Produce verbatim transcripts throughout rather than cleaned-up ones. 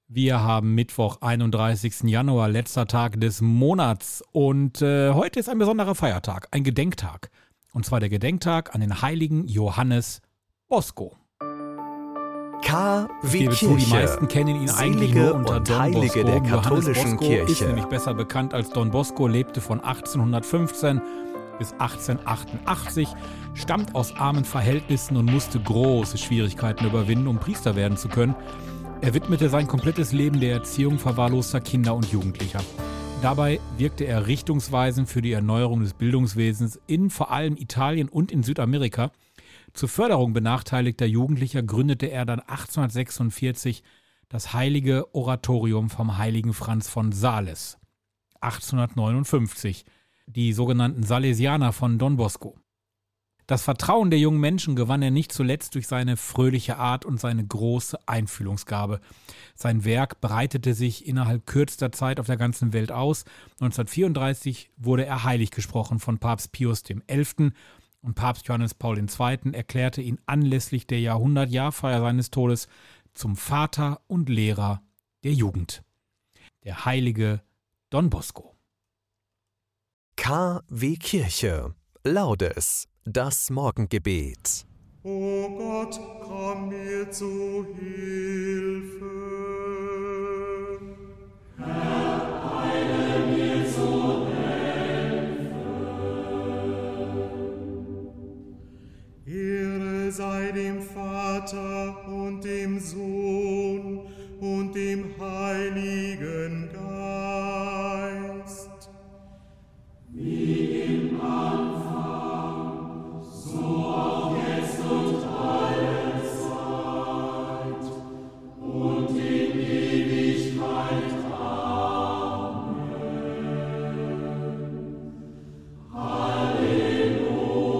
Wir haben Mittwoch, einunddreißigsten Januar, letzter Tag des Monats. Und äh, heute ist ein besonderer Feiertag, ein Gedenktag. Und zwar der Gedenktag an den heiligen Johannes Bosco. K wie ich Kirche. Zu, die meisten kennen ihn eigentlich Selige nur unter und Don Heilige Bosco. der Johannes katholischen Bosco Kirche. ist nämlich besser bekannt als Don Bosco, lebte von achtzehnhundertfünfzehn bis achtzehnhundertachtundachtzig, stammt aus armen Verhältnissen und musste große Schwierigkeiten überwinden, um Priester werden zu können. Er widmete sein komplettes Leben der Erziehung verwahrloster Kinder und Jugendlicher. Dabei wirkte er richtungsweisend für die Erneuerung des Bildungswesens in vor allem Italien und in Südamerika. Zur Förderung benachteiligter Jugendlicher gründete er dann achtzehnhundertsechsundvierzig das Heilige Oratorium vom heiligen Franz von Sales. achtzehnhundertneunundfünfzig die sogenannten Salesianer von Don Bosco. Das Vertrauen der jungen Menschen gewann er nicht zuletzt durch seine fröhliche Art und seine große Einfühlungsgabe. Sein Werk breitete sich innerhalb kürzester Zeit auf der ganzen Welt aus. neunzehnhundertvierunddreißig wurde er heilig gesprochen von Papst Pius der Elfte. und Papst Johannes Paul der Zweite. erklärte ihn anlässlich der Jahrhundertjahrfeier seines Todes zum Vater und Lehrer der Jugend. Der heilige Don Bosco. K wie Kirche. Laudes, das Morgengebet. O Gott, komm mir zu Hilfe. Herr, eile mir zu Hilfe. Ehre sei dem Vater und dem Sohn und dem Heiligen Geist. Wie im Anfang, so auch jetzt und alle Zeit und in Ewigkeit. Amen. Halleluja.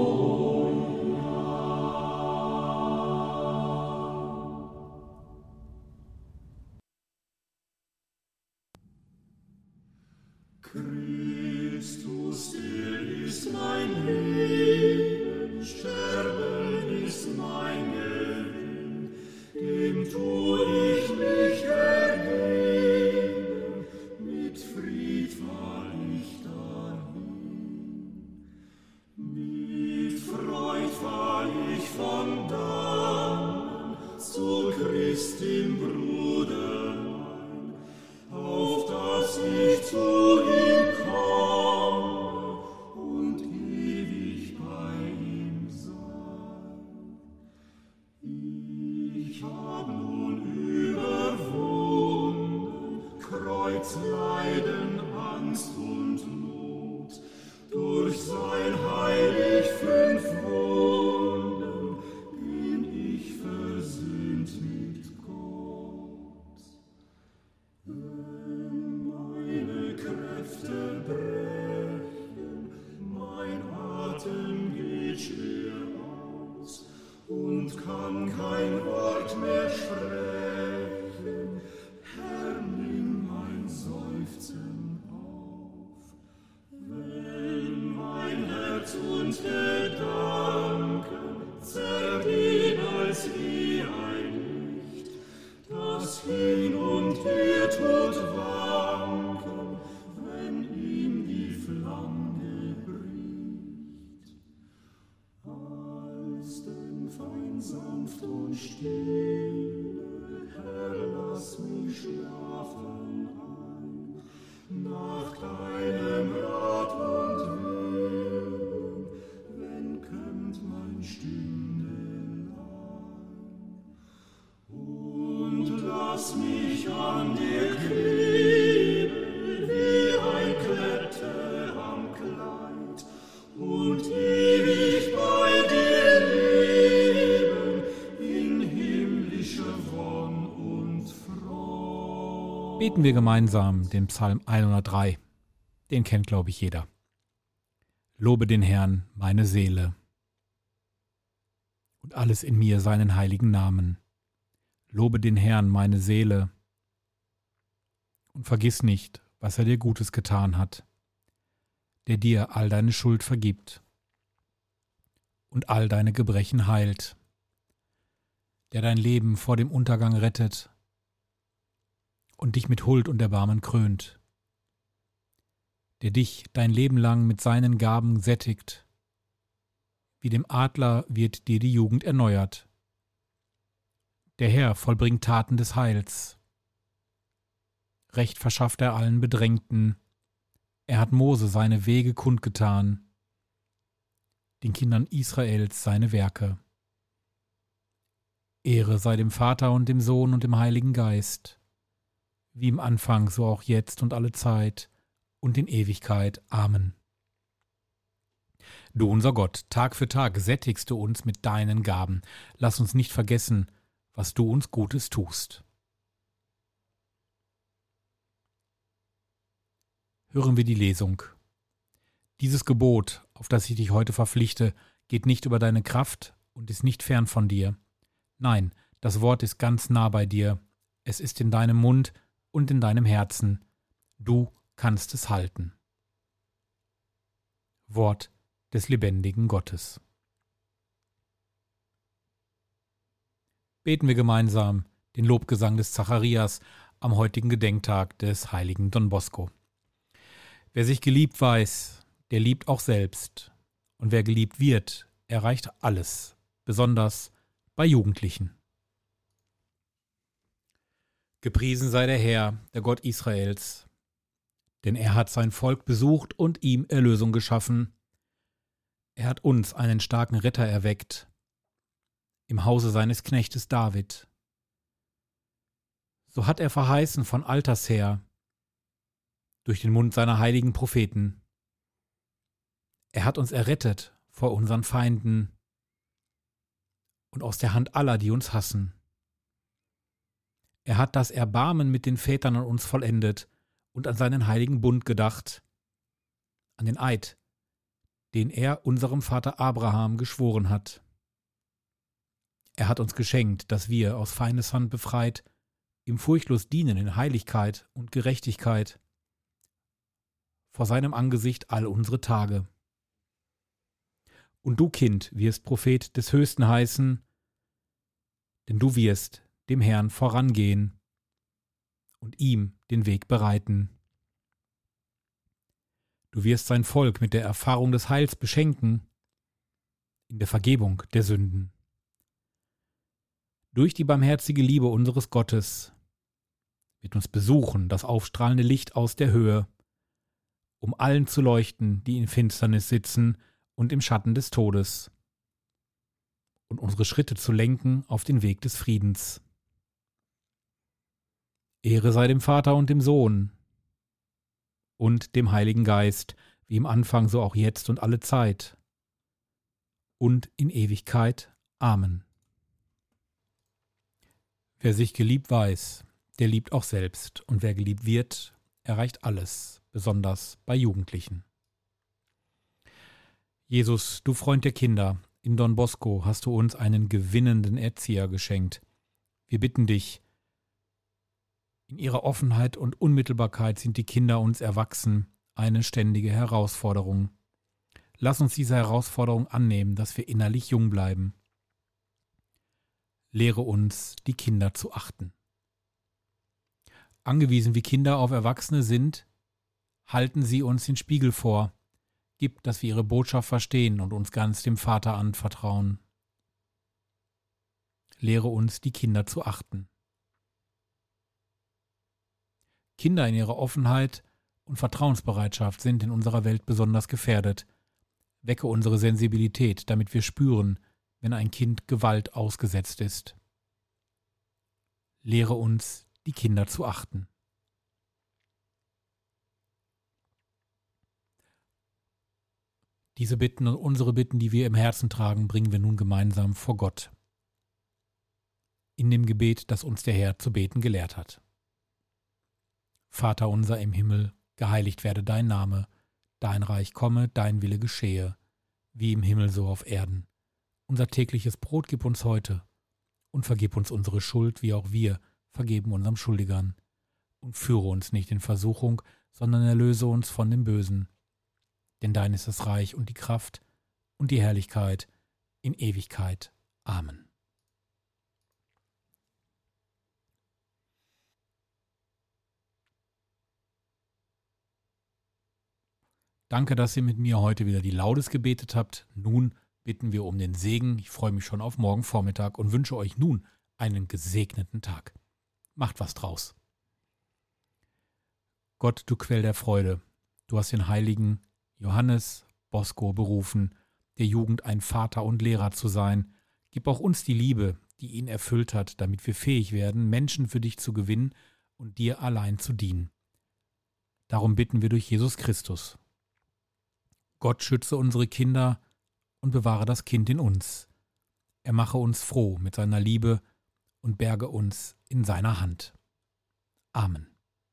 Christus, er ist mein Leben, Sterben ist mein Gewinn, dem tu ich mich ergeben, mit Fried fall ich dahin. Mit Freud fall ich von dannen zu Christi Bruderlein, auf dass ich zu ihm komme und ewig bei ihm sein. Ich hab nun überwunden Kreuz, Leiden, Angst und Not, durch sein heilig fünf Wunden bin ich versöhnt mit Gott. Wenn meine Kräfte brechen, mein Atem geht schwer aus und kann kein Wort mehr sprechen, Herr, nimm mein Seufzen auf. Wenn mein Herz und Gedanken zergehen als wie ein Licht, das hin und her tut wanken, wenn ihm die Flamme bricht. Als denn fein sanft und stille, Herr, lass mich schlafen ein, nach deinem Rat und Willen, wenn kömmt mein Stündelein. Und lass mich an dir kleben, wie ein Klette am Kleid, und ewig bei dir leben, in himmlischer Wonn und Freude. Beten wir gemeinsam den Psalm hundertdrei. Den kennt, glaube ich, jeder. Lobe den Herrn, meine Seele, und alles in mir seinen heiligen Namen. Lobe den Herrn, meine Seele, und vergiss nicht, was er dir Gutes getan hat, der dir all deine Schuld vergibt und all deine Gebrechen heilt, der dein Leben vor dem Untergang rettet und dich mit Huld und Erbarmen krönt, der dich dein Leben lang mit seinen Gaben sättigt. Wie dem Adler wird dir die Jugend erneuert. Der Herr vollbringt Taten des Heils. Recht verschafft er allen Bedrängten. Er hat Mose seine Wege kundgetan, den Kindern Israels seine Werke. Ehre sei dem Vater und dem Sohn und dem Heiligen Geist, wie im Anfang, so auch jetzt und alle Zeit und in Ewigkeit. Amen. Du unser Gott, Tag für Tag sättigst du uns mit deinen Gaben. Lass uns nicht vergessen, was du uns Gutes tust. Hören wir die Lesung. Dieses Gebot, auf das ich dich heute verpflichte, geht nicht über deine Kraft und ist nicht fern von dir. Nein, das Wort ist ganz nah bei dir. Es ist in deinem Mund und in deinem Herzen. Du kannst es halten. Wort des lebendigen Gottes. Beten wir gemeinsam den Lobgesang des Zacharias am heutigen Gedenktag des heiligen Don Bosco. Wer sich geliebt weiß, der liebt auch selbst. Und wer geliebt wird, erreicht alles, besonders bei Jugendlichen. Gepriesen sei der Herr, der Gott Israels, denn er hat sein Volk besucht und ihm Erlösung geschaffen. Er hat uns einen starken Retter erweckt, im Hause seines Knechtes David. So hat er verheißen von alters her, durch den Mund seiner heiligen Propheten. Er hat uns errettet vor unseren Feinden und aus der Hand aller, die uns hassen. Er hat das Erbarmen mit den Vätern an uns vollendet und an seinen heiligen Bund gedacht, an den Eid, den er unserem Vater Abraham geschworen hat. Er hat uns geschenkt, dass wir aus Feindes Hand befreit, ihm furchtlos dienen in Heiligkeit und Gerechtigkeit, vor seinem Angesicht all unsere Tage. Und du, Kind, wirst Prophet des Höchsten heißen, denn du wirst dem Herrn vorangehen und ihm den Weg bereiten. Du wirst sein Volk mit der Erfahrung des Heils beschenken, in der Vergebung der Sünden. Durch die barmherzige Liebe unseres Gottes wird uns besuchen das aufstrahlende Licht aus der Höhe, um allen zu leuchten, die in Finsternis sitzen und im Schatten des Todes, und unsere Schritte zu lenken auf den Weg des Friedens. Ehre sei dem Vater und dem Sohn und dem Heiligen Geist, wie im Anfang, so auch jetzt und alle Zeit und in Ewigkeit. Amen. Wer sich geliebt weiß, der liebt auch selbst, und wer geliebt wird, erreicht alles, besonders bei Jugendlichen. Jesus, du Freund der Kinder, in Don Bosco hast du uns einen gewinnenden Erzieher geschenkt. Wir bitten dich, in ihrer Offenheit und Unmittelbarkeit sind die Kinder uns erwachsen, eine ständige Herausforderung. Lass uns diese Herausforderung annehmen, dass wir innerlich jung bleiben. Lehre uns, die Kinder zu achten. Angewiesen wie Kinder auf Erwachsene sind, halten sie uns den Spiegel vor. Gib, dass wir ihre Botschaft verstehen und uns ganz dem Vater anvertrauen. Lehre uns, die Kinder zu achten. Kinder in ihrer Offenheit und Vertrauensbereitschaft sind in unserer Welt besonders gefährdet. Wecke unsere Sensibilität, damit wir spüren, wenn ein Kind Gewalt ausgesetzt ist. Lehre uns, die Kinder zu achten. Diese Bitten und unsere Bitten, die wir im Herzen tragen, bringen wir nun gemeinsam vor Gott. In dem Gebet, das uns der Herr zu beten gelehrt hat. Vater unser im Himmel, geheiligt werde dein Name, dein Reich komme, dein Wille geschehe, wie im Himmel so auf Erden. Unser tägliches Brot gib uns heute und vergib uns unsere Schuld, wie auch wir vergeben unserem Schuldigern. Und führe uns nicht in Versuchung, sondern erlöse uns von dem Bösen. Denn dein ist das Reich und die Kraft und die Herrlichkeit in Ewigkeit. Amen. Danke, dass ihr mit mir heute wieder die Laudes gebetet habt. Nun bitten wir um den Segen. Ich freue mich schon auf morgen Vormittag und wünsche euch nun einen gesegneten Tag. Macht was draus. Gott, du Quell der Freude, du hast den heiligen Johannes Bosco berufen, der Jugend ein Vater und Lehrer zu sein. Gib auch uns die Liebe, die ihn erfüllt hat, damit wir fähig werden, Menschen für dich zu gewinnen und dir allein zu dienen. Darum bitten wir durch Jesus Christus. Gott schütze unsere Kinder und bewahre das Kind in uns. Er mache uns froh mit seiner Liebe und berge uns in seiner Hand. Amen.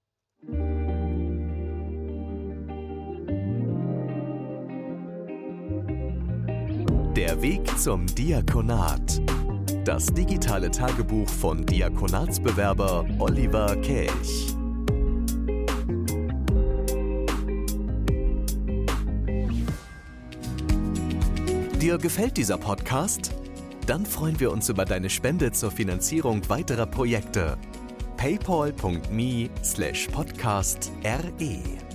Der Weg zum Diakonat. Das digitale Tagebuch von Diakonatsbewerber Oliver Kelch. Dir gefällt dieser Podcast? Dann freuen wir uns über deine Spende zur Finanzierung weiterer Projekte. paypal punkt me slash podcast re